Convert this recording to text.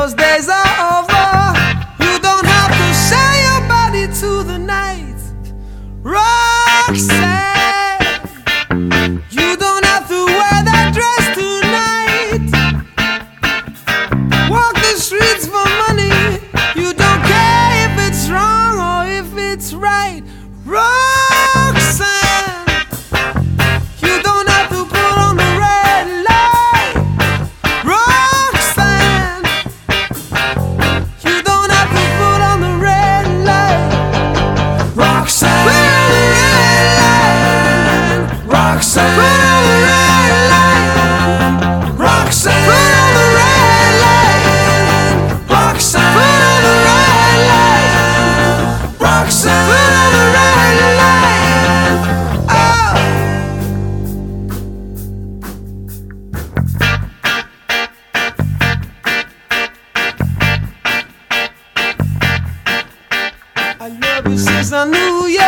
those days are over. You don't have to sell your body to the night, Roxanne. You don't have to wear that dress tonight. Walk the streets for money. You don't care if it's wrong or if it's right, Roxanne. You don't have to put on the red light, Roxanne. You don't have to put on the red light, Roxanne. Put on the red light, Roxanne. Put on the red light, Roxanne. Put on the red light, Roxanne. Put on the red light, Roxanne. Put on the red light. Oh. I love you since I knew you.